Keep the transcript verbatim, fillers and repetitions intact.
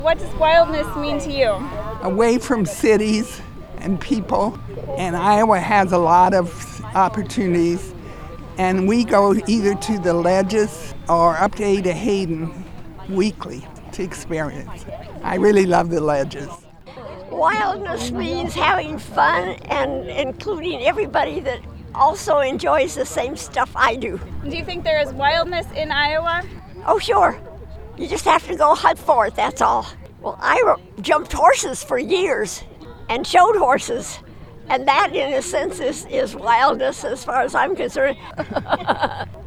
What does wildness mean to you? Away from cities and people, and Iowa has a lot of opportunities, and we go either to the ledges or up to Ada Hayden weekly to experience. I really love the ledges. Wildness means having fun and including everybody that also enjoys the same stuff I do. Do you think there is wildness in Iowa? Oh, sure. You just have to go hunt for it, that's all. Well, I jumped horses for years and showed horses, and that, in a sense, is, is wildness as far as I'm concerned.